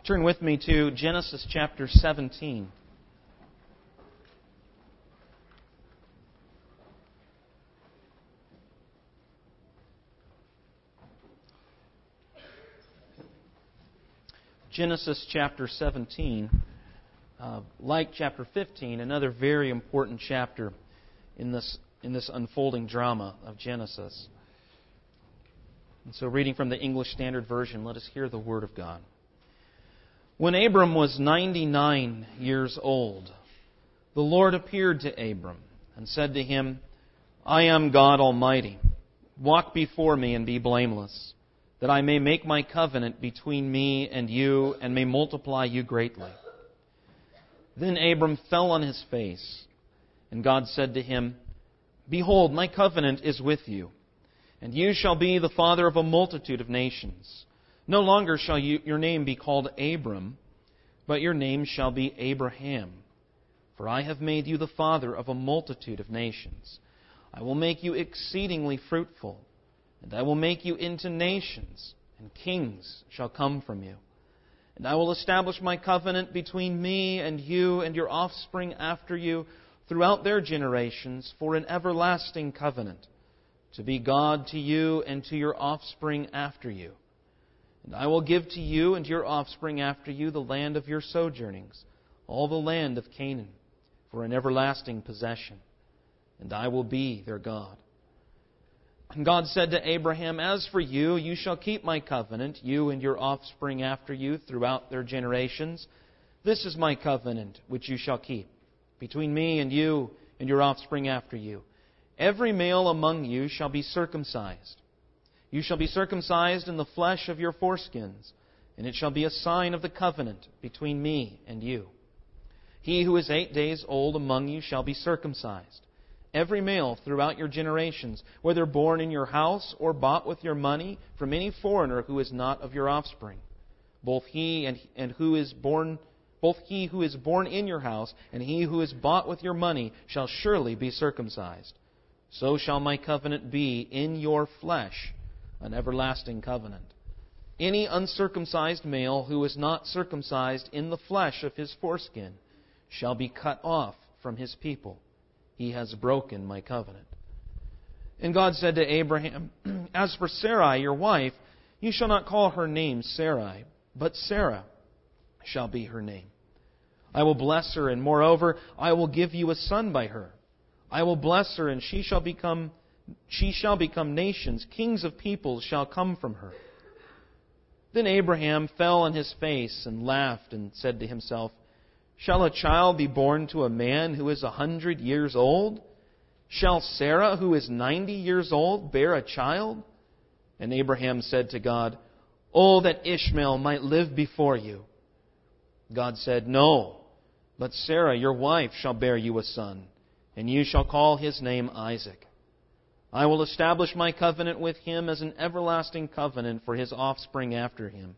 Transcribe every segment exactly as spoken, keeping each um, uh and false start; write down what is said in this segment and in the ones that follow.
Turn with me to Genesis chapter seventeen. Genesis chapter seventeen, uh, like chapter fifteen, another very important chapter in this in this unfolding drama of Genesis. And so, reading from the English Standard Version, let us hear the Word of God. When Abram was ninety-nine years old, the Lord appeared to Abram and said to him, I am God Almighty. Walk before me and be blameless, that I may make my covenant between me and you and may multiply you greatly. Then Abram fell on his face, and God said to him, Behold, my covenant is with you, and you shall be the father of a multitude of nations. No longer shall you, your name be called Abram, but your name shall be Abraham. For I have made you the father of a multitude of nations. I will make you exceedingly fruitful, and I will make you into nations, and kings shall come from you. And I will establish my covenant between me and you and your offspring after you throughout their generations for an everlasting covenant, to be God to you and to your offspring after you. And I will give to you and your offspring after you the land of your sojournings, all the land of Canaan, for an everlasting possession. And I will be their God. And God said to Abraham, As for you, you shall keep my covenant, you and your offspring after you throughout their generations. This is my covenant which you shall keep, between me and you and your offspring after you. Every male among you shall be circumcised. You shall be circumcised in the flesh of your foreskins, and it shall be a sign of the covenant between me and you. He who is eight days old among you shall be circumcised. Every male throughout your generations, whether born in your house or bought with your money from any foreigner who is not of your offspring, both he and, and who is born, both he who is born in your house and he who is bought with your money shall surely be circumcised. So shall my covenant be in your flesh, an everlasting covenant. Any uncircumcised male who is not circumcised in the flesh of his foreskin shall be cut off from his people. He has broken my covenant. And God said to Abraham, As for Sarai, your wife, you shall not call her name Sarai, but Sarah shall be her name. I will bless her, and moreover, I will give you a son by her. I will bless her, and she shall become she shall become nations. Kings of peoples shall come from her. Then Abraham fell on his face and laughed and said to himself, Shall a child be born to a man who is a hundred years old? Shall Sarah, who is ninety years old, bear a child? And Abraham said to God, Oh, that Ishmael might live before you. God said, No, but Sarah, your wife, shall bear you a son, and you shall call his name Isaac. I will establish my covenant with him as an everlasting covenant for his offspring after him.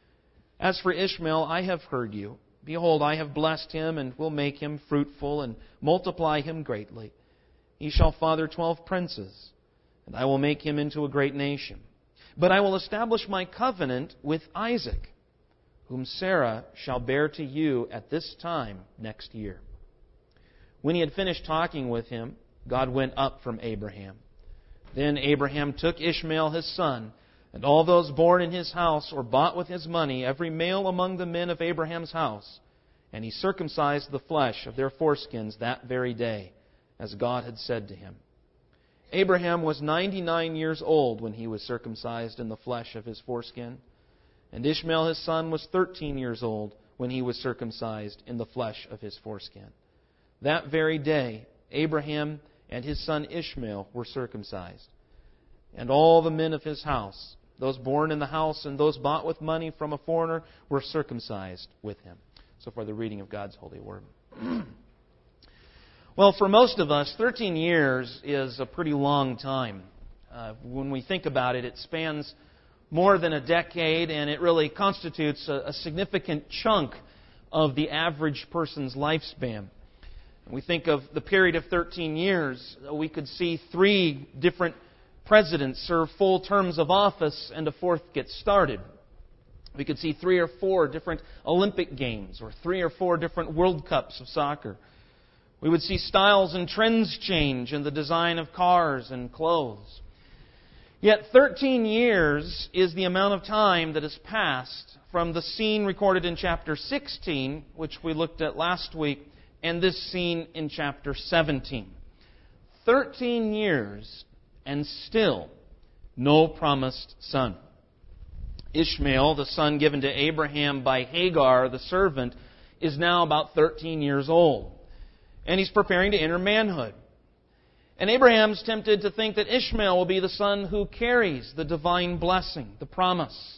As for Ishmael, I have heard you. Behold, I have blessed him and will make him fruitful and multiply him greatly. He shall father twelve princes, and I will make him into a great nation. But I will establish my covenant with Isaac, whom Sarah shall bear to you at this time next year. When he had finished talking with him, God went up from Abraham. Then Abraham took Ishmael his son, and all those born in his house or bought with his money, every male among the men of Abraham's house, and he circumcised the flesh of their foreskins that very day, as God had said to him. Abraham was ninety-nine years old when he was circumcised in the flesh of his foreskin, and Ishmael his son was thirteen years old when he was circumcised in the flesh of his foreskin. That very day, Abraham and his son Ishmael were circumcised. And all the men of his house, those born in the house and those bought with money from a foreigner, were circumcised with him. So far, the reading of God's holy word. Well, for most of us, thirteen years is a pretty long time. Uh, when we think about it, it spans more than a decade, and it really constitutes a, a significant chunk of the average person's lifespan. We think of the period of thirteen years, we could see three different presidents serve full terms of office and a fourth get started. We could see three or four different Olympic Games or three or four different World Cups of soccer. We would see styles and trends change in the design of cars and clothes. Yet thirteen years is the amount of time that has passed from the scene recorded in chapter sixteen, which we looked at last week, and this scene in chapter seventeen. Thirteen years and still no promised son. Ishmael, the son given to Abraham by Hagar, the servant, is now about thirteen years old. And he's preparing to enter manhood. And Abraham's tempted to think that Ishmael will be the son who carries the divine blessing, the promise.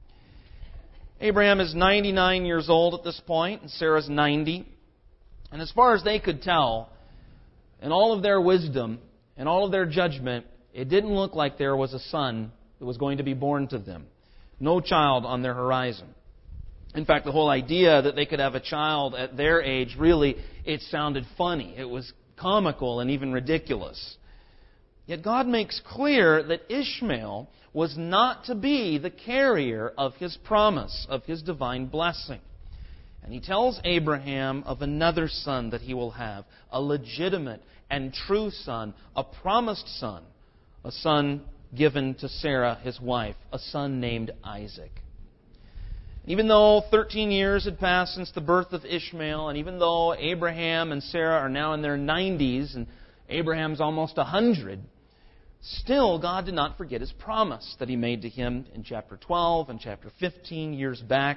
Abraham is ninety-nine years old at this point, and Sarah's ninety. And as far as they could tell, in all of their wisdom and all of their judgment, it didn't look like there was a son that was going to be born to them. No child on their horizon. In fact, the whole idea that they could have a child at their age, really, it sounded funny. It was comical and even ridiculous. Yet God makes clear that Ishmael was not to be the carrier of His promise, of His divine blessing. And He tells Abraham of another son that he will have, a legitimate and true son, a promised son, a son given to Sarah, his wife, a son named Isaac. Even though thirteen years had passed since the birth of Ishmael, and even though Abraham and Sarah are now in their nineties, and Abraham's almost one hundred, still God did not forget His promise that He made to him in chapter twelve and chapter fifteen years back.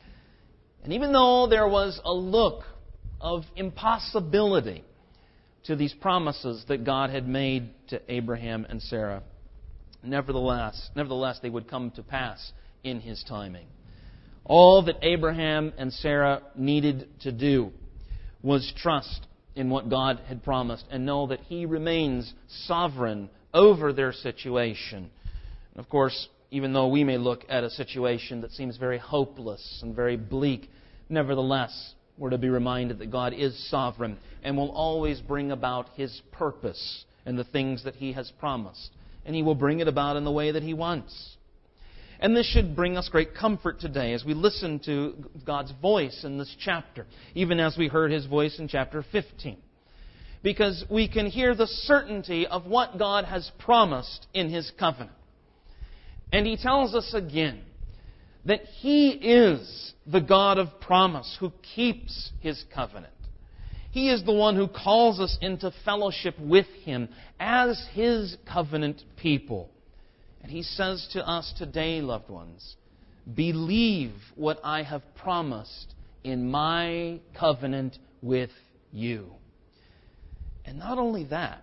And even though there was a look of impossibility to these promises that God had made to Abraham and Sarah, Nevertheless, nevertheless, they would come to pass in His timing. All that Abraham and Sarah needed to do was trust in what God had promised and know that He remains sovereign over their situation. And of course, even though we may look at a situation that seems very hopeless and very bleak, nevertheless, we're to be reminded that God is sovereign and will always bring about His purpose and the things that He has promised. And He will bring it about in the way that He wants. And this should bring us great comfort today as we listen to God's voice in this chapter, even as we heard His voice in chapter fifteen. Because we can hear the certainty of what God has promised in His covenant. And He tells us again that He is the God of promise who keeps His covenant. He is the one who calls us into fellowship with Him as His covenant people. And He says to us today, loved ones, believe what I have promised in my covenant with you. And not only that,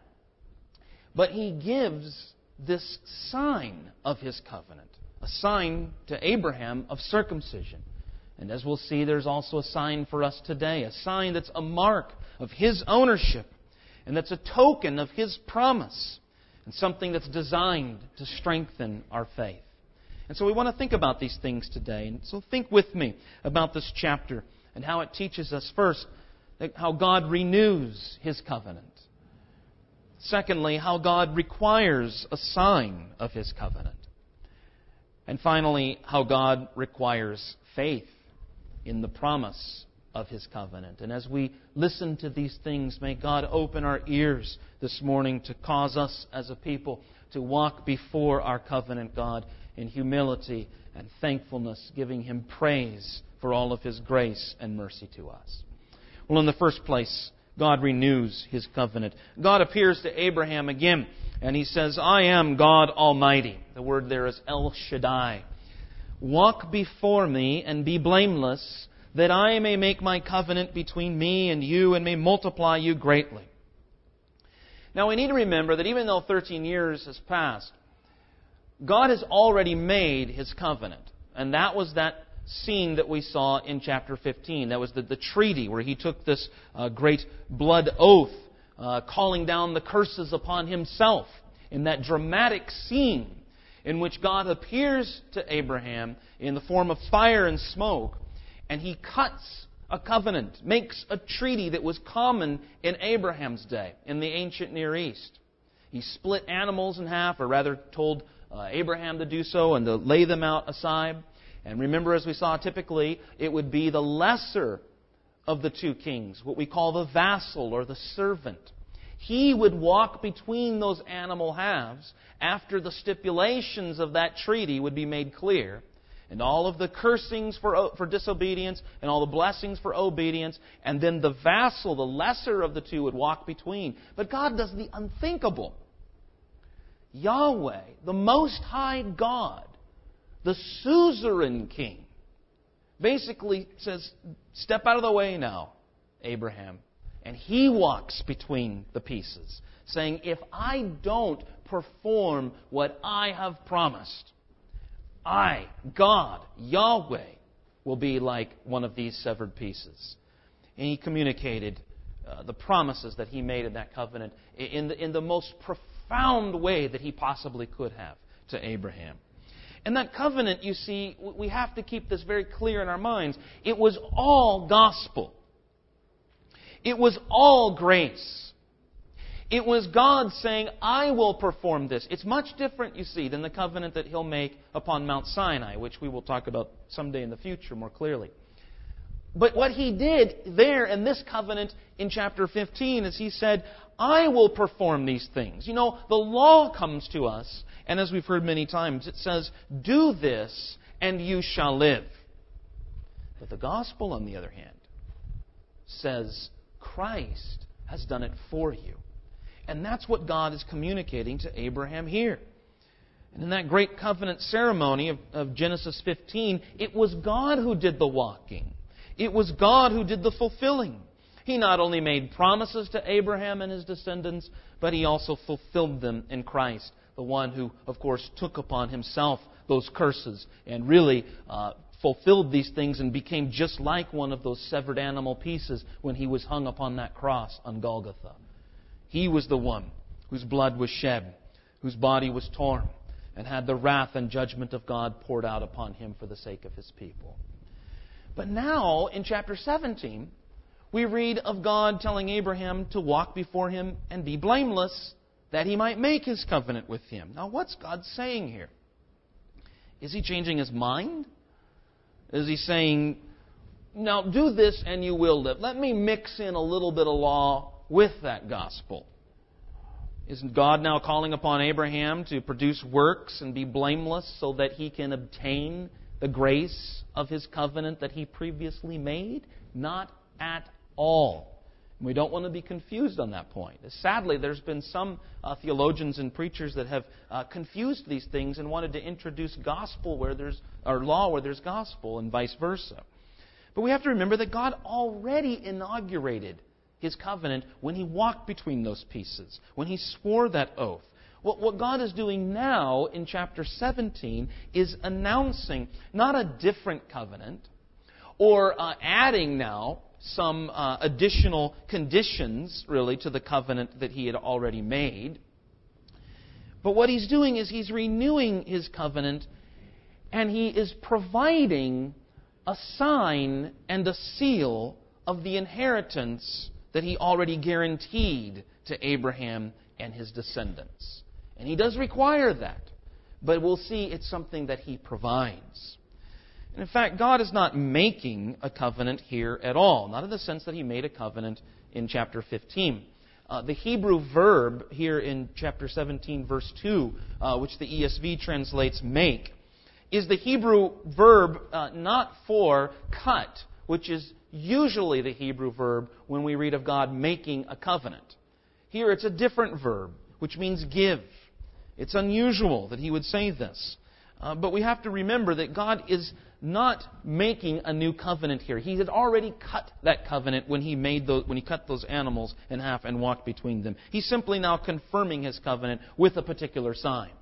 but He gives this sign of His covenant, a sign to Abraham of circumcision. And as we'll see, there's also a sign for us today, a sign that's a mark of His ownership, and that's a token of His promise, and something that's designed to strengthen our faith. And so we want to think about these things today. And so think with me about this chapter and how it teaches us, first, how God renews His covenant. Secondly, how God requires a sign of His covenant. And finally, how God requires faith in the promise of His covenant. And as we listen to these things, may God open our ears this morning to cause us as a people to walk before our covenant God in humility and thankfulness, giving Him praise for all of His grace and mercy to us. Well, in the first place, God renews His covenant. God appears to Abraham again, and He says, I am God Almighty. The word there is El Shaddai. Walk before me and be blameless, that I may make my covenant between me and you and may multiply you greatly. Now we need to remember that even though thirteen years has passed, God has already made His covenant. And that was that scene that we saw in chapter fifteen. That was the, the treaty where He took this uh, great blood oath, uh, calling down the curses upon Himself in that dramatic scene in which God appears to Abraham in the form of fire and smoke, and He cuts a covenant, makes a treaty that was common in Abraham's day, in the ancient Near East. He split animals in half, or rather told uh, Abraham to do so and to lay them out aside. And remember, as we saw, typically it would be the lesser of the two kings, what we call the vassal or the servant. He would walk between those animal halves after the stipulations of that treaty would be made clear, and all of the cursings for, for disobedience and all the blessings for obedience, and then the vassal, the lesser of the two, would walk between. But God does the unthinkable. Yahweh, the Most High God, the suzerain king, basically says, step out of the way now, Abraham. And He walks between the pieces, saying, if I don't perform what I have promised, I, God, Yahweh, will be like one of these severed pieces. And He communicated uh, the promises that He made in that covenant in the, in the most profound way that He possibly could have to Abraham. And that covenant, you see, we have to keep this very clear in our minds. It was all gospel. It was all grace. It was God saying, I will perform this. It's much different, you see, than the covenant that He'll make upon Mount Sinai, which we will talk about someday in the future more clearly. But what He did there in this covenant in chapter fifteen is He said, I will perform these things. You know, the law comes to us, and as we've heard many times, it says, do this and you shall live. But the gospel, on the other hand, says, Christ has done it for you. And that's what God is communicating to Abraham here. And in that great covenant ceremony of, of Genesis fifteen, it was God who did the walking. It was God who did the fulfilling. He not only made promises to Abraham and his descendants, but He also fulfilled them in Christ, the one who, of course, took upon Himself those curses and really uh, fulfilled these things and became just like one of those severed animal pieces when He was hung upon that cross on Golgotha. He was the one whose blood was shed, whose body was torn, and had the wrath and judgment of God poured out upon Him for the sake of His people. But now, in chapter seventeen, we read of God telling Abraham to walk before Him and be blameless, that He might make His covenant with him. Now, what's God saying here? Is He changing His mind? Is He saying, now do this and you will live? Let me mix in a little bit of law with that gospel. Isn't God now calling upon Abraham to produce works and be blameless so that he can obtain the grace of His covenant that He previously made? Not at all. We don't want to be confused on that point. Sadly, there's been some uh, theologians and preachers that have uh, confused these things and wanted to introduce gospel where there's or law where there's gospel and vice versa. But we have to remember that God already inaugurated His covenant when He walked between those pieces, when He swore that oath. What, what God is doing now in chapter seventeen is announcing not a different covenant or uh, adding now some uh, additional conditions, really, to the covenant that He had already made. But what He's doing is He's renewing His covenant, and He is providing a sign and a seal of the inheritance that He already guaranteed to Abraham and his descendants. And He does require that, but we'll see it's something that He provides. And in fact, God is not making a covenant here at all, not in the sense that He made a covenant in chapter fifteen. Uh, the Hebrew verb here in chapter seventeen, verse two, uh, which the E S V translates make, is the Hebrew verb uh, not for cut, which is usually the Hebrew verb when we read of God making a covenant. Here it's a different verb, which means give. It's unusual that He would say this. Uh, but we have to remember that God is not making a new covenant here. He had already cut that covenant when He made those, when He cut those animals in half and walked between them. He's simply now confirming His covenant with a particular sign.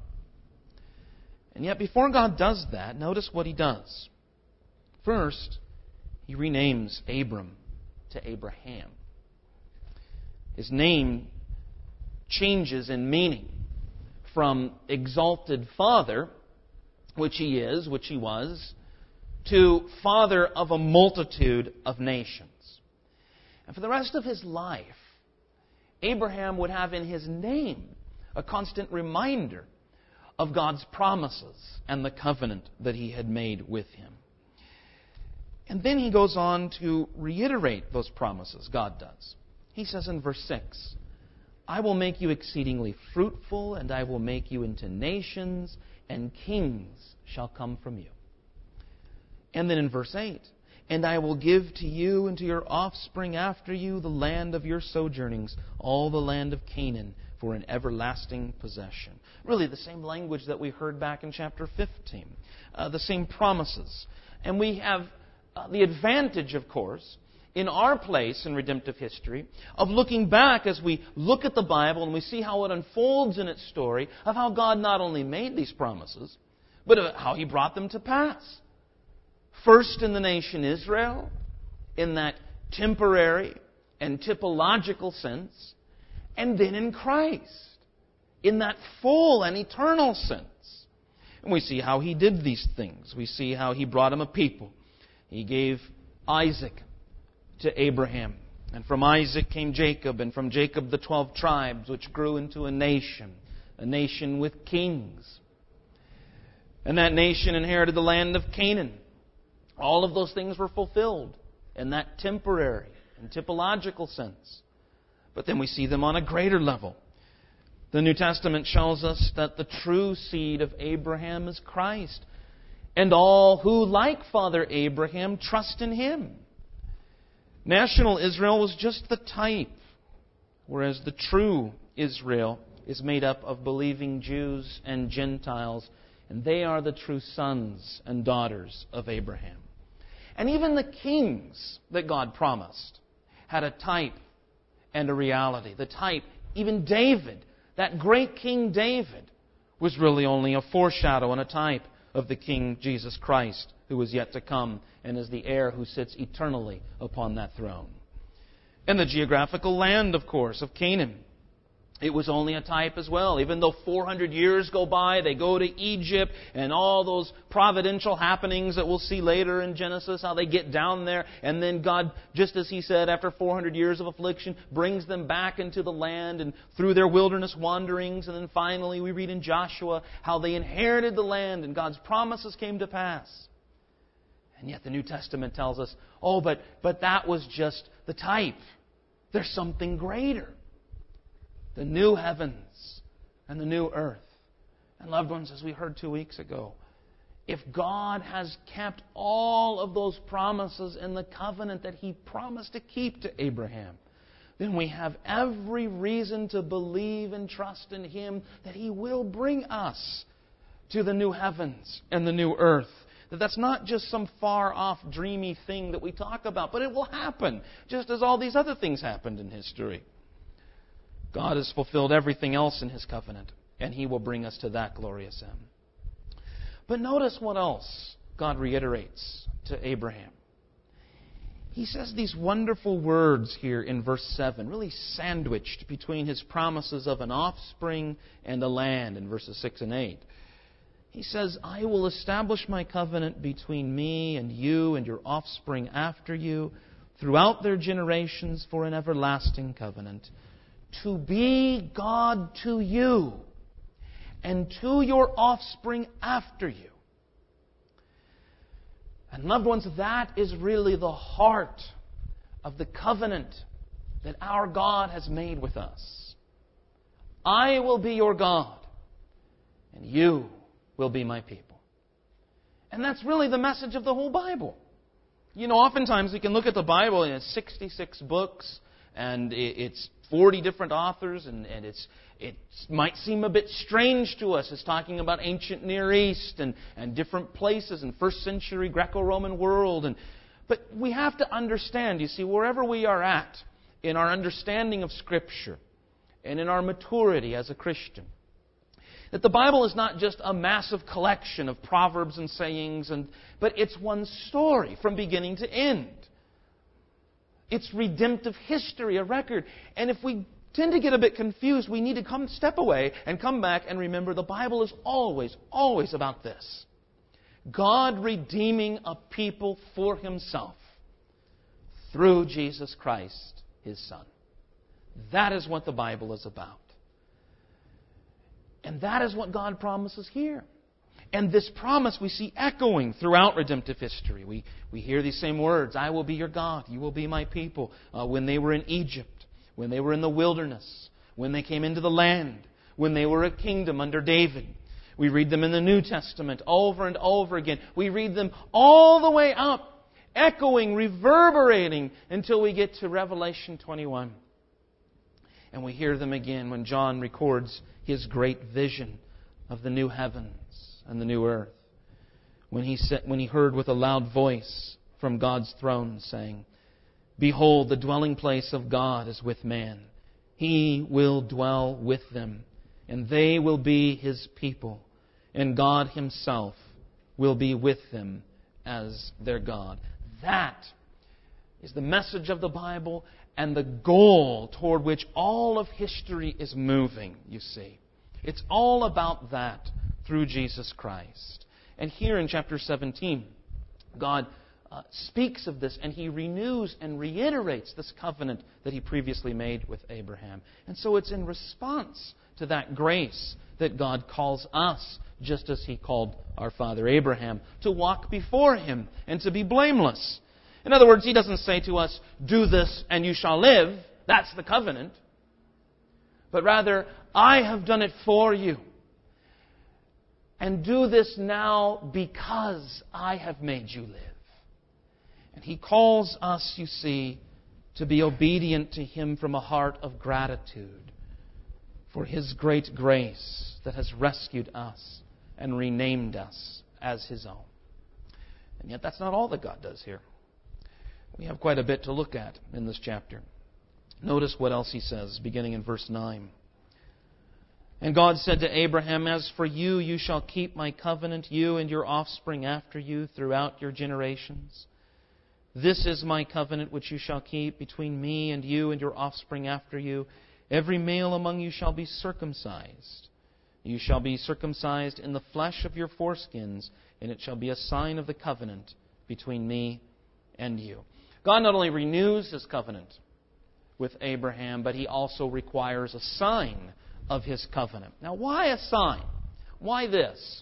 And yet, before God does that, notice what He does. First, He renames Abram to Abraham. His name changes in meaning from exalted father, which he is, which he was, to father of a multitude of nations. And for the rest of his life, Abraham would have in his name a constant reminder of God's promises and the covenant that He had made with him. And then he goes on to reiterate those promises, God does. He says in verse six, I will make you exceedingly fruitful, and I will make you into nations, and kings shall come from you. And then in verse eight, and I will give to you and to your offspring after you the land of your sojournings, all the land of Canaan, for an everlasting possession. Really the same language that we heard back in chapter fifteen. Uh, the same promises. And we have uh, the advantage, of course, in our place in redemptive history, of looking back as we look at the Bible and we see how it unfolds in its story, of how God not only made these promises, but of how He brought them to pass. First in the nation Israel, in that temporary and typological sense, and then in Christ, in that full and eternal sense. And we see how He did these things. We see how He brought Him a people. He gave Isaac to Abraham. And from Isaac came Jacob, and from Jacob the twelve tribes, which grew into a nation, a nation with kings. And that nation inherited the land of Canaan. All of those things were fulfilled in that temporary and typological sense. But then we see them on a greater level. The New Testament shows us that the true seed of Abraham is Christ, and all who, like Father Abraham, trust in Him. National Israel was just the type, whereas the true Israel is made up of believing Jews and Gentiles, and they are the true sons and daughters of Abraham. And even the kings that God promised had a type and a reality. The type, even David, that great King David, was really only a foreshadow and a type of the King Jesus Christ, who was yet to come and is the heir who sits eternally upon that throne. And the geographical land, of course, of Canaan, it was only a type as well. Even though four hundred years go by, they go to Egypt, and all those providential happenings that we'll see later in Genesis, how they get down there, and then God, just as He said, after four hundred years of affliction, brings them back into the land and through their wilderness wanderings. And then finally we read in Joshua how they inherited the land and God's promises came to pass. And yet the New Testament tells us, oh, but, but that was just the type. There's something greater. The new heavens and the new earth. And loved ones, as we heard two weeks ago, if God has kept all of those promises in the covenant that He promised to keep to Abraham, then we have every reason to believe and trust in Him that He will bring us to the new heavens and the new earth. That that's not just some far-off, dreamy thing that we talk about, but it will happen, just as all these other things happened in history. God has fulfilled everything else in His covenant, and He will bring us to that glorious end. But notice what else God reiterates to Abraham. He says these wonderful words here in verse seven, really sandwiched between His promises of an offspring and a land in verses six and eight. He says, I will establish my covenant between me and you and your offspring after you throughout their generations for an everlasting covenant, to be God to you and to your offspring after you. And loved ones, that is really the heart of the covenant that our God has made with us. I will be your God, and you will be my people. And that's really the message of the whole Bible. You know, oftentimes we can look at the Bible and it's sixty-six books, and it's forty different authors, and, and it's it might seem a bit strange to us. It's talking about ancient Near East and, and different places in first century Greco-Roman world. And but we have to understand, you see, wherever we are at in our understanding of Scripture and in our maturity as a Christian, that the Bible is not just a massive collection of proverbs and sayings, and but it's one story from beginning to end. It's redemptive history, a record. And if we tend to get a bit confused, we need to come step away and come back and remember the Bible is always, always about this. God redeeming a people for Himself through Jesus Christ, His Son. That is what the Bible is about. And that is what God promises here. And this promise we see echoing throughout redemptive history. We, we hear these same words, I will be your God, you will be my people. Uh, when they were in Egypt, when they were in the wilderness, when they came into the land, when they were a kingdom under David. We read them in the New Testament over and over again. We read them all the way up, echoing, reverberating, until we get to Revelation twenty-one. And we hear them again when John records his great vision of the new heavens and the new earth. When he said, when he heard with a loud voice from God's throne saying, Behold, the dwelling place of God is with man. He will dwell with them, and they will be His people, and God Himself will be with them as their God. That is the message of the Bible and the goal toward which all of history is moving, you see. It's all about that through Jesus Christ. And here in chapter seventeen, God uh, speaks of this, and He renews and reiterates this covenant that He previously made with Abraham. And so it's in response to that grace that God calls us, just as He called our father Abraham, to walk before Him and to be blameless. In other words, He doesn't say to us, do this and you shall live. That's the covenant. But rather, I have done it for you. And do this now because I have made you live. And He calls us, you see, to be obedient to Him from a heart of gratitude for His great grace that has rescued us and renamed us as His own. And yet that's not all that God does here. We have quite a bit to look at in this chapter. Notice what else He says, beginning in verse nine. And God said to Abraham, As for you, you shall keep my covenant, you and your offspring after you throughout your generations. This is my covenant which you shall keep between me and you and your offspring after you. Every male among you shall be circumcised. You shall be circumcised in the flesh of your foreskins, and it shall be a sign of the covenant between me and you. God not only renews His covenant with Abraham, but He also requires a sign of His covenant. Now, why a sign? Why this?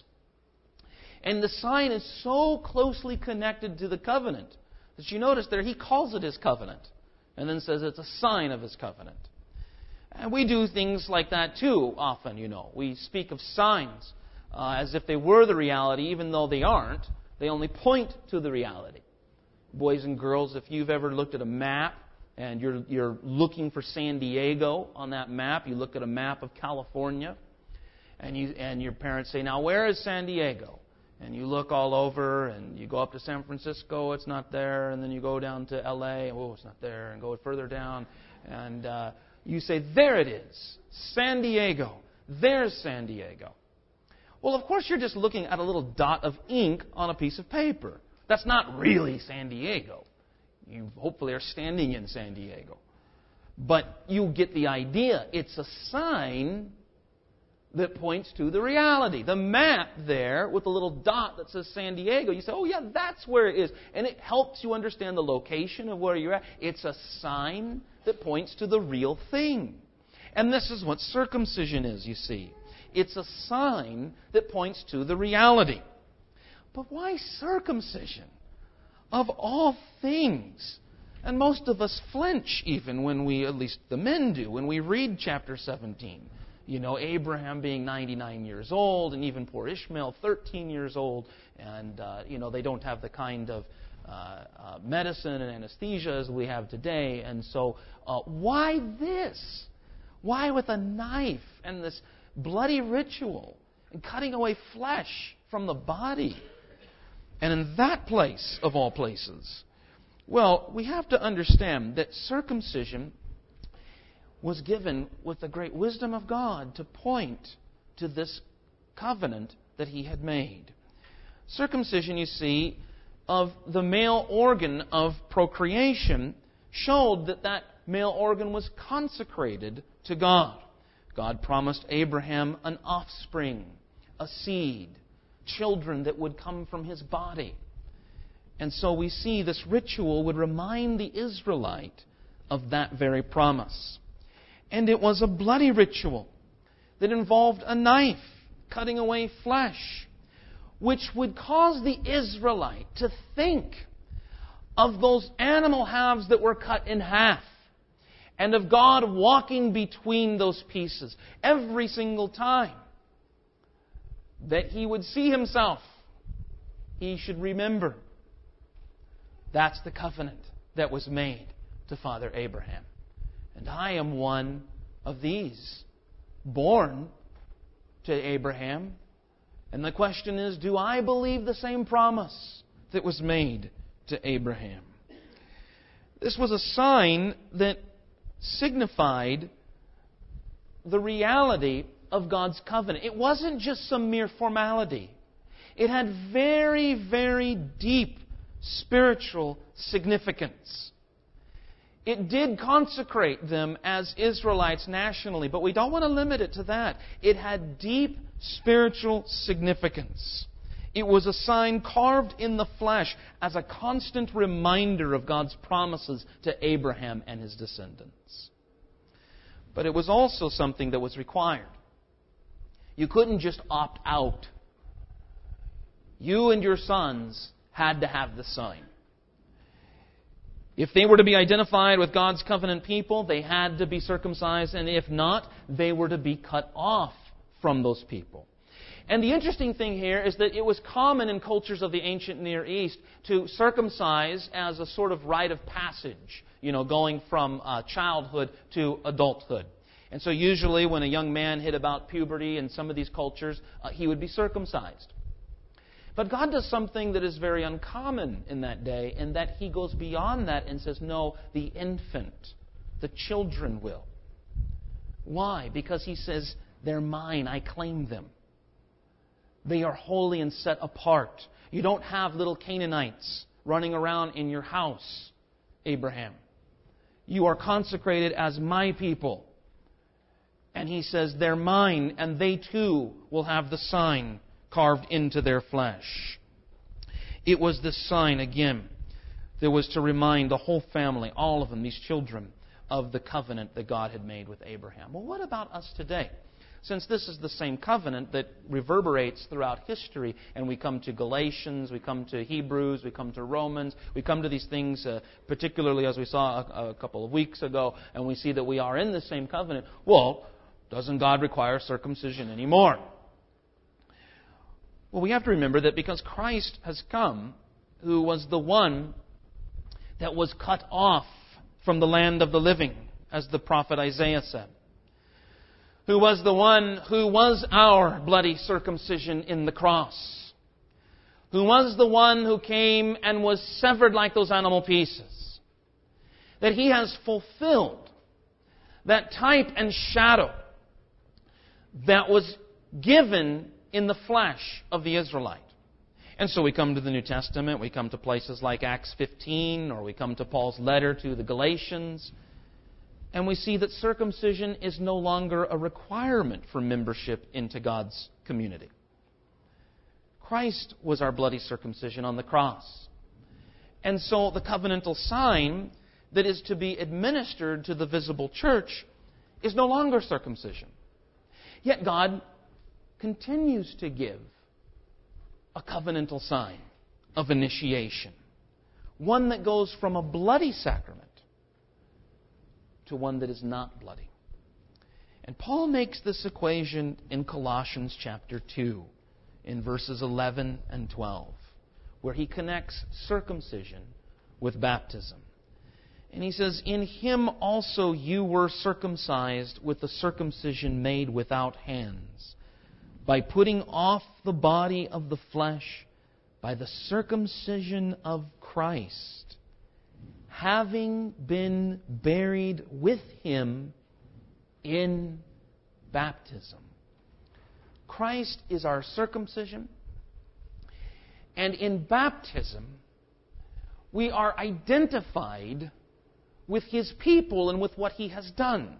And the sign is so closely connected to the covenant that you notice there He calls it His covenant and then says it's a sign of His covenant. And we do things like that too often, you know. We speak of signs uh, as if they were the reality, even though they aren't. They only point to the reality. Boys and girls, if you've ever looked at a map and you're you're looking for San Diego on that map, you look at a map of California, and you and your parents say, "Now where is San Diego?" And you look all over, and you go up to San Francisco, it's not there, and then you go down to L A, oh, it's not there, and go further down, and uh, you say, "There it is, San Diego. There's San Diego." Well, of course, you're just looking at a little dot of ink on a piece of paper. That's not really San Diego. You hopefully are standing in San Diego. But you get the idea. It's a sign that points to the reality. The map there with the little dot that says San Diego, you say, oh yeah, that's where it is. And it helps you understand the location of where you're at. It's a sign that points to the real thing. And this is what circumcision is, you see. It's a sign that points to the reality. But why circumcision? Of all things. And most of us flinch even when we, at least the men do, when we read chapter seventeen. You know, Abraham being ninety-nine years old, and even poor Ishmael, thirteen years old. And, uh, you know, they don't have the kind of uh, uh, medicine and anesthesia as we have today. And so, uh, why this? Why with a knife and this bloody ritual and cutting away flesh from the body? And in that place, of all places, well, we have to understand that circumcision was given with the great wisdom of God to point to this covenant that He had made. Circumcision, you see, of the male organ of procreation showed that that male organ was consecrated to God. God promised Abraham an offspring, a seed, children that would come from his body. And so we see this ritual would remind the Israelite of that very promise. And it was a bloody ritual. that involved a knife cutting away flesh, which would cause the Israelite to think of those animal halves that were cut in half, and of God walking between those pieces every single time that He would see Himself. He should remember. That's the covenant that was made to Father Abraham. And I am one of these, born to Abraham. And the question is, do I believe the same promise that was made to Abraham? This was a sign that signified the reality of God's covenant. It wasn't just some mere formality. It had very, very deep spiritual significance. It did consecrate them as Israelites nationally, but we don't want to limit it to that. It had deep spiritual significance. It was a sign carved in the flesh as a constant reminder of God's promises to Abraham and his descendants. But it was also something that was required. You couldn't just opt out. You and your sons had to have the sign. If they were to be identified with God's covenant people, they had to be circumcised, and if not, they were to be cut off from those people. And the interesting thing here is that it was common in cultures of the ancient Near East to circumcise as a sort of rite of passage, you know, going from uh, childhood to adulthood. And so usually when a young man hit about puberty in some of these cultures, uh, he would be circumcised. But God does something that is very uncommon in that day, in that He goes beyond that and says, no, the infant, the children will. Why? Because He says, they're mine, I claim them. They are holy and set apart. You don't have little Canaanites running around in your house, Abraham. You are consecrated as my people. And He says, they're mine, and they too will have the sign carved into their flesh. It was this sign, again, that was to remind the whole family, all of them, these children, of the covenant that God had made with Abraham. Well, what about us today? Since this is the same covenant that reverberates throughout history, and we come to Galatians, we come to Hebrews, we come to Romans, we come to these things, uh, particularly as we saw a, a couple of weeks ago, and we see that we are in the same covenant. Well, doesn't God require circumcision anymore? Well, we have to remember that because Christ has come, who was the one that was cut off from the land of the living, as the prophet Isaiah said, who was the one who was our bloody circumcision in the cross, who was the one who came and was severed like those animal pieces, that He has fulfilled that type and shadow that was given in the flesh of the Israelite. And so we come to the New Testament, we come to places like Acts fifteen, or we come to Paul's letter to the Galatians, and we see that circumcision is no longer a requirement for membership into God's community. Christ was our bloody circumcision on the cross. And so the covenantal sign that is to be administered to the visible church is no longer circumcision. Yet God continues to give a covenantal sign of initiation. One that goes from a bloody sacrament to one that is not bloody. And Paul makes this equation in Colossians chapter two, in verses eleven and twelve, where he connects circumcision with baptism. And he says, in Him also you were circumcised with the circumcision made without hands, by putting off the body of the flesh by the circumcision of Christ, having been buried with Him in baptism. Christ is our circumcision, and in baptism we are identified with His people and with what He has done,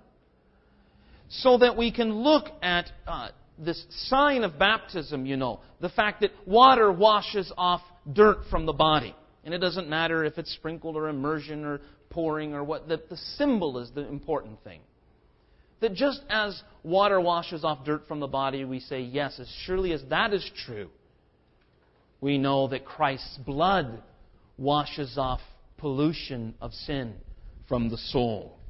so that we can look at uh, this sign of baptism, you know, the fact that water washes off dirt from the body. And it doesn't matter if it's sprinkled or immersion or pouring or what. The, the symbol is the important thing. That just as water washes off dirt from the body, we say, yes, as surely as that is true, we know that Christ's blood washes off pollution of sin from the soul.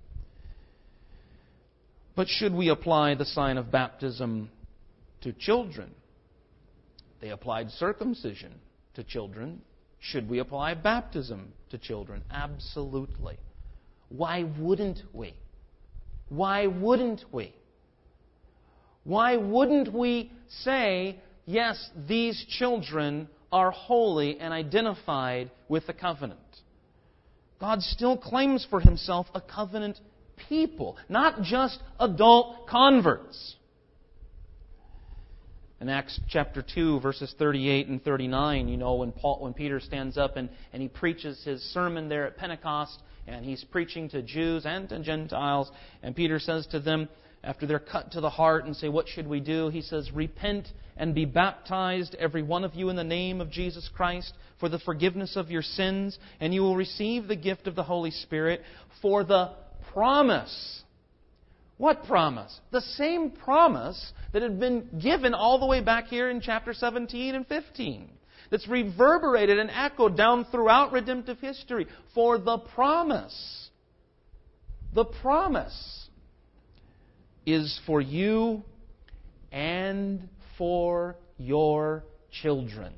But should we apply the sign of baptism to children? They applied circumcision to children. Should we apply baptism to children? Absolutely. Why wouldn't we? Why wouldn't we? Why wouldn't we say, yes, these children are holy and identified with the covenant? God still claims for Himself a covenant people, not just adult converts. In Acts chapter two, verses thirty-eight and thirty-nine, you know, when Paul, when Peter stands up and, and he preaches his sermon there at Pentecost, and he's preaching to Jews and to Gentiles, and Peter says to them, after they're cut to the heart and say, what should we do? He says, repent and be baptized, every one of you, in the name of Jesus Christ, for the forgiveness of your sins, and you will receive the gift of the Holy Spirit, for the promise. What promise? The same promise that had been given all the way back here in chapter seventeen and fifteen. That's reverberated and echoed down throughout redemptive history. For the promise. The promise is for you and for your children.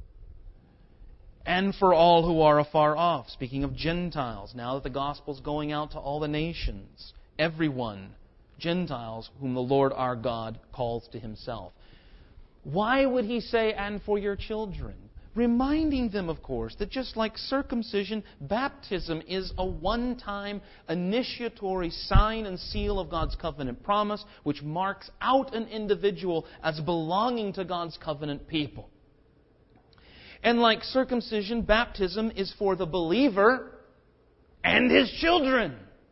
And for all who are afar off. Speaking of Gentiles, now that the gospel's going out to all the nations, everyone, Gentiles, whom the Lord our God calls to Himself. Why would He say, and for your children? Reminding them, of course, that just like circumcision, baptism is a one-time initiatory sign and seal of God's covenant promise, which marks out an individual as belonging to God's covenant people. And like circumcision, baptism is for the believer and his children.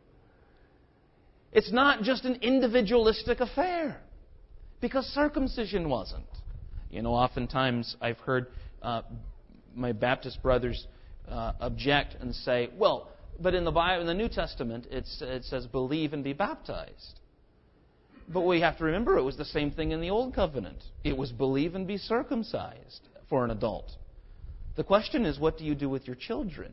It's not just an individualistic affair, because circumcision wasn't. You know, oftentimes I've heard uh, my Baptist brothers uh, object and say, well, but in the Bible, in the New Testament, it's, it says believe and be baptized. But we have to remember it was the same thing in the Old Covenant. It was believe and be circumcised for an adult. The question is, what do you do with your children?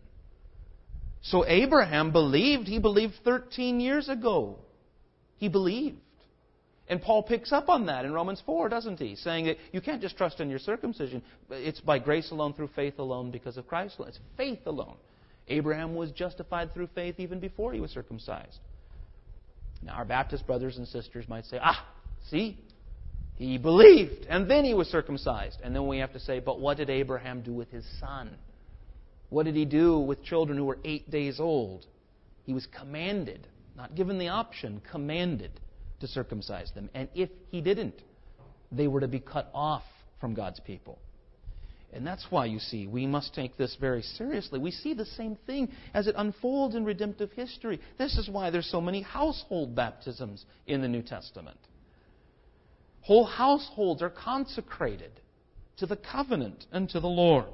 So Abraham believed. He believed thirteen years ago. He believed. And Paul picks up on that in Romans four, doesn't he? Saying that you can't just trust in your circumcision. It's by grace alone, through faith alone, because of Christ alone. It's faith alone. Abraham was justified through faith even before he was circumcised. Now, our Baptist brothers and sisters might say, ah, see, he believed, and then he was circumcised. And then we have to say, but what did Abraham do with his son? What did he do with children who were eight days old? He was commanded, not given the option, commanded to circumcise them. And if he didn't, they were to be cut off from God's people. And that's why, you see, we must take this very seriously. We see the same thing as it unfolds in redemptive history. This is why there's so many household baptisms in the New Testament. Whole households are consecrated to the covenant and to the Lord.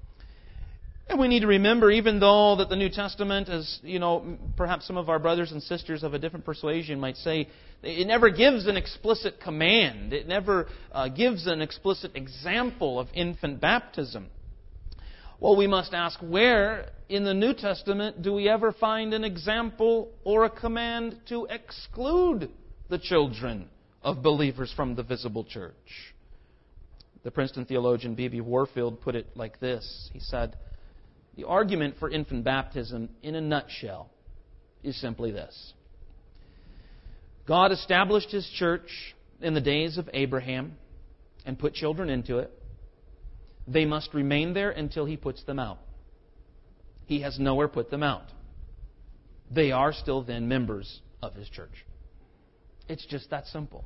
And we need to remember, even though that the New Testament, as you know, perhaps some of our brothers and sisters of a different persuasion might say, it never gives an explicit command. It never uh, gives an explicit example of infant baptism. Well, we must ask, where in the New Testament do we ever find an example or a command to exclude the children of believers from the visible church? The Princeton theologian B B Warfield put it like this. He said, the argument for infant baptism, in a nutshell, is simply this. God established His church in the days of Abraham and put children into it. They must remain there until He puts them out. He has nowhere put them out. They are still then members of His church. It's just that simple.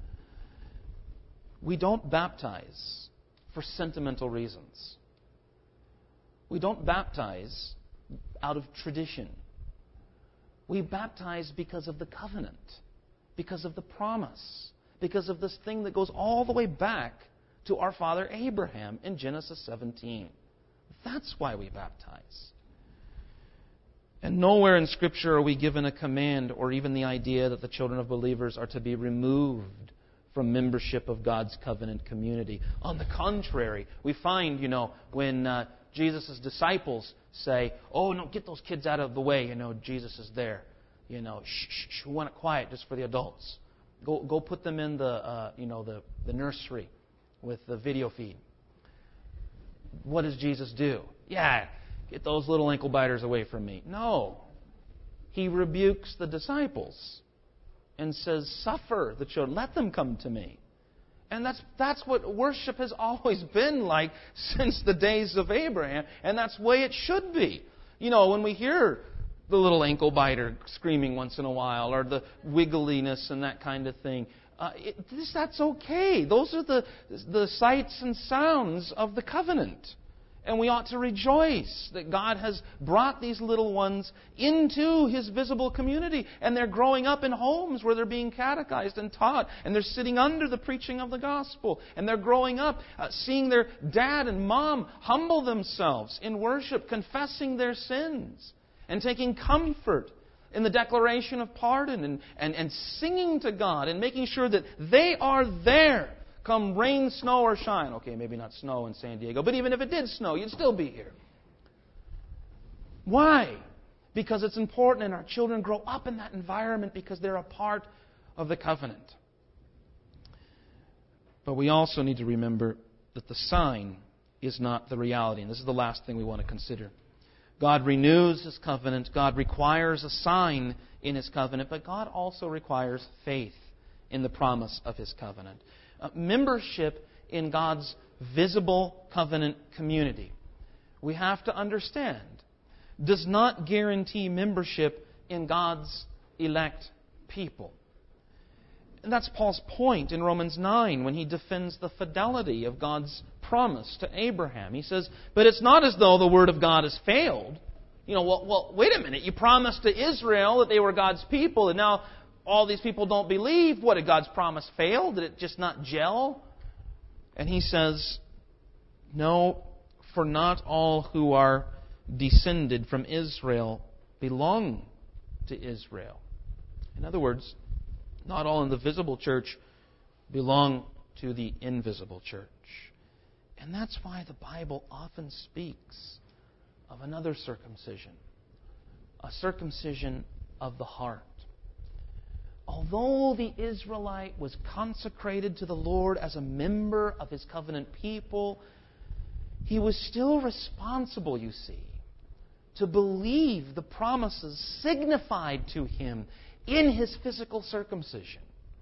We don't baptize for sentimental reasons. We don't baptize out of tradition. We baptize because of the covenant, because of the promise, because of this thing that goes all the way back to our father Abraham in Genesis seventeen. That's why we baptize. And nowhere in Scripture are we given a command or even the idea that the children of believers are to be removed from membership of God's covenant community. On the contrary, we find, you know, when uh, Jesus' disciples say, "Oh, no, get those kids out of the way, you know, Jesus is there. You know, shh, shh, shh, we want it quiet just for the adults. Go go put them in the, uh, you know, the, the nursery with the video feed." What does Jesus do? Yeah, get those little ankle biters away from me. No. He rebukes the disciples and says, "Suffer the children. Let them come to me." And that's that's what worship has always been like since the days of Abraham. And that's the way it should be. You know, when we hear the little ankle biter screaming once in a while, or the wiggliness and that kind of thing, uh, it, this, that's okay. Those are the the sights and sounds of the covenant. And we ought to rejoice that God has brought these little ones into His visible community. And they're growing up in homes where they're being catechized and taught. And they're sitting under the preaching of the gospel. And they're growing up uh, seeing their dad and mom humble themselves in worship, confessing their sins, and taking comfort in the declaration of pardon, and, and, and singing to God, and making sure that they are there. Come rain, snow, or shine. Okay, maybe not snow in San Diego, but even if it did snow, you'd still be here. Why? Because it's important, and our children grow up in that environment because they're a part of the covenant. But we also need to remember that the sign is not the reality. And this is the last thing we want to consider. God renews His covenant. God requires a sign in His covenant, but God also requires faith in the promise of His covenant. Uh, membership in God's visible covenant community, we have to understand, does not guarantee membership in God's elect people. And that's Paul's point in Romans nine when he defends the fidelity of God's promise to Abraham. He says, but it's not as though the word of God has failed. You know, well, well, wait a minute. You promised to Israel that they were God's people, and now all these people don't believe. What, did God's promise fail? Did it just not gel? And he says, no, for not all who are descended from Israel belong to Israel. In other words, not all in the visible church belong to the invisible church. And that's why the Bible often speaks of another circumcision, a circumcision of the heart. Although the Israelite was consecrated to the Lord as a member of His covenant people, he was still responsible, you see, to believe the promises signified to him in his physical circumcision.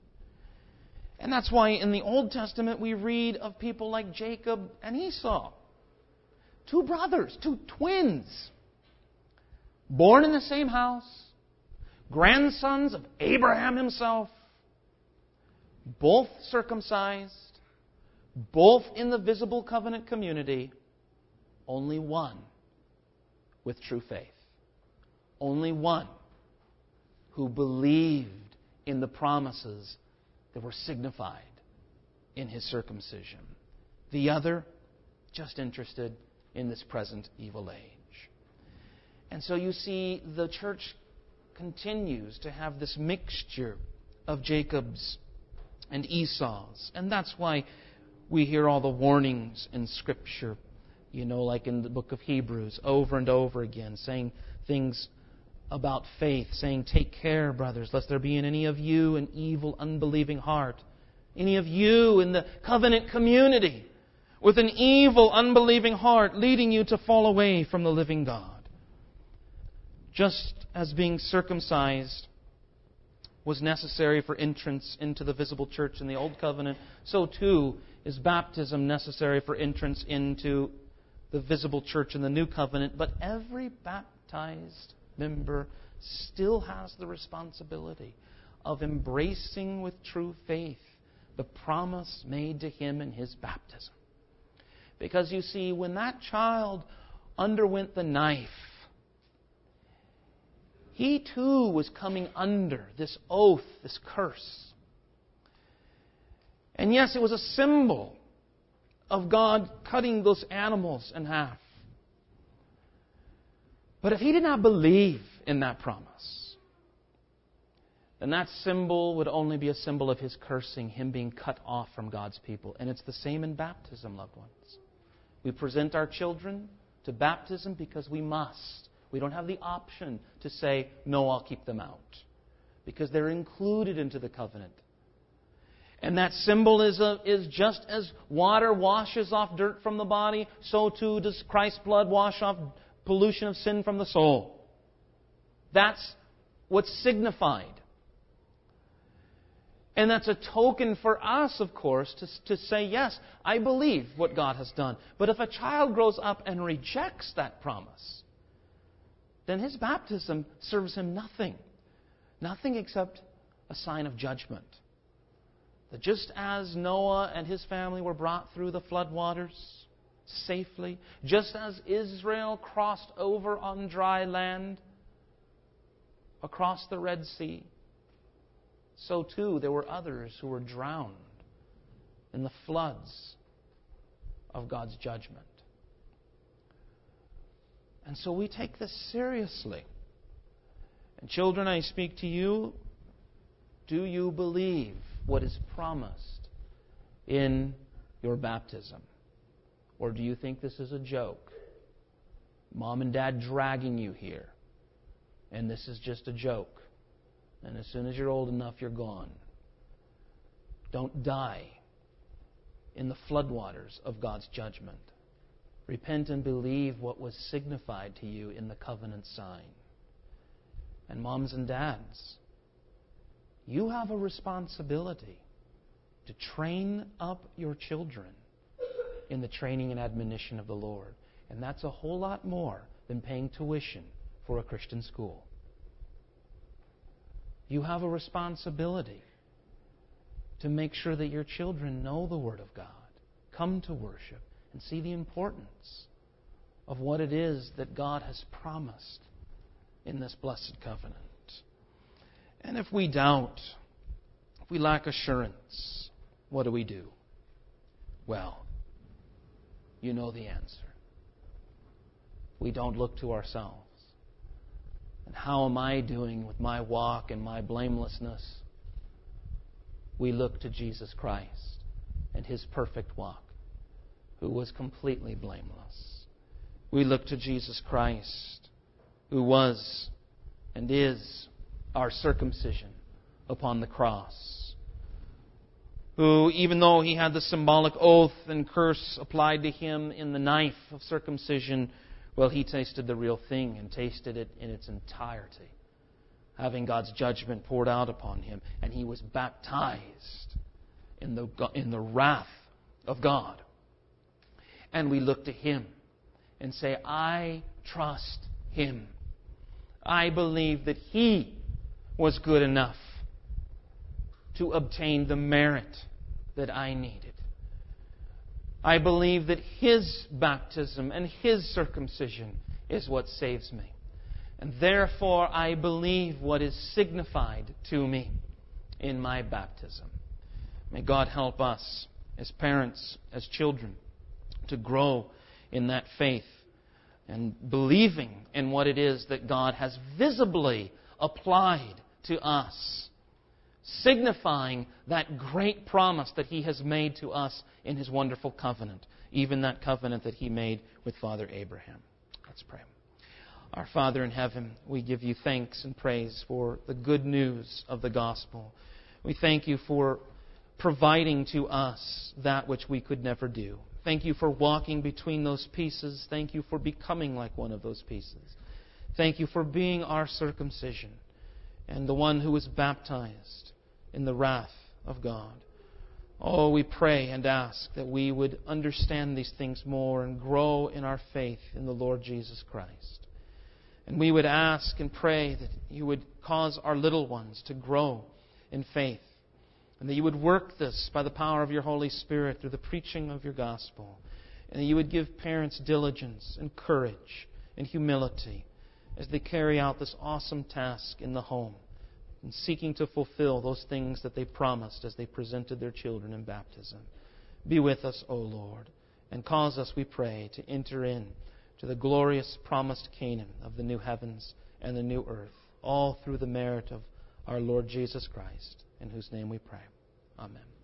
And that's why in the Old Testament we read of people like Jacob and Esau. Two brothers, two twins, born in the same house, grandsons of Abraham himself, both circumcised, both in the visible covenant community, only one with true faith. Only one who believed in the promises that were signified in his circumcision. The other, just interested in this present evil age. And so you see, the church continues to have this mixture of Jacob's and Esau's. And that's why we hear all the warnings in Scripture, you know, like in the book of Hebrews, over and over again, saying things about faith, saying, take care, brothers, lest there be in any of you an evil, unbelieving heart. Any of you in the covenant community with an evil, unbelieving heart leading you to fall away from the living God. Just as being circumcised was necessary for entrance into the visible church in the Old Covenant, so too is baptism necessary for entrance into the visible church in the New Covenant. But every baptized member still has the responsibility of embracing with true faith the promise made to him in his baptism. Because you see, when that child underwent the knife, he too was coming under this oath, this curse. And yes, it was a symbol of God cutting those animals in half. But if he did not believe in that promise, then that symbol would only be a symbol of his cursing, him being cut off from God's people. And it's the same in baptism, loved ones. We present our children to baptism because we must. We don't have the option to say, no, I'll keep them out. Because they're included into the covenant. And that symbol is, a, is just as water washes off dirt from the body, so too does Christ's blood wash off pollution of sin from the soul. That's what's signified. And that's a token for us, of course, to, to say, yes, I believe what God has done. But if a child grows up and rejects that promise, then his baptism serves him nothing. Nothing except a sign of judgment. That just as Noah and his family were brought through the floodwaters safely, just as Israel crossed over on dry land across the Red Sea, so too there were others who were drowned in the floods of God's judgment. And so we take this seriously. And children, I speak to you, do you believe what is promised in your baptism? Or do you think this is a joke? Mom and Dad dragging you here, and this is just a joke. And as soon as you're old enough, you're gone. Don't die in the floodwaters of God's judgment. Repent and believe what was signified to you in the covenant sign. And moms and dads, you have a responsibility to train up your children in the training and admonition of the Lord. And that's a whole lot more than paying tuition for a Christian school. You have a responsibility to make sure that your children know the Word of God, come to worship, and see the importance of what it is that God has promised in this blessed covenant. And if we doubt, if we lack assurance, what do we do? Well, you know the answer. We don't look to ourselves. And how am I doing with my walk and my blamelessness? We look to Jesus Christ and His perfect walk, who was completely blameless. We look to Jesus Christ, who was and is our circumcision upon the cross, who, even though He had the symbolic oath and curse applied to Him in the knife of circumcision, well, He tasted the real thing and tasted it in its entirety, having God's judgment poured out upon Him. And He was baptized in the, in the wrath of God. And we look to Him and say, I trust Him. I believe that He was good enough to obtain the merit that I needed. I believe that His baptism and His circumcision is what saves me. And therefore I believe what is signified to me in my baptism. May God help us as parents, as children, to grow in that faith and believing in what it is that God has visibly applied to us, signifying that great promise that He has made to us in His wonderful covenant, even that covenant that He made with Father Abraham. Let's pray. Our Father in heaven, we give You thanks and praise for the good news of the gospel. We thank You for providing to us that which we could never do. Thank You for walking between those pieces. Thank You for becoming like one of those pieces. Thank You for being our circumcision and the one who was baptized in the wrath of God. Oh, we pray and ask that we would understand these things more and grow in our faith in the Lord Jesus Christ. And we would ask and pray that You would cause our little ones to grow in faith, and that You would work this by the power of Your Holy Spirit through the preaching of Your gospel, and that You would give parents diligence and courage and humility as they carry out this awesome task in the home, and seeking to fulfill those things that they promised as they presented their children in baptism. Be with us, O Lord, and cause us, we pray, to enter in to the glorious promised Canaan of the new heavens and the new earth, all through the merit of our Lord Jesus Christ, in whose name we pray. Amen.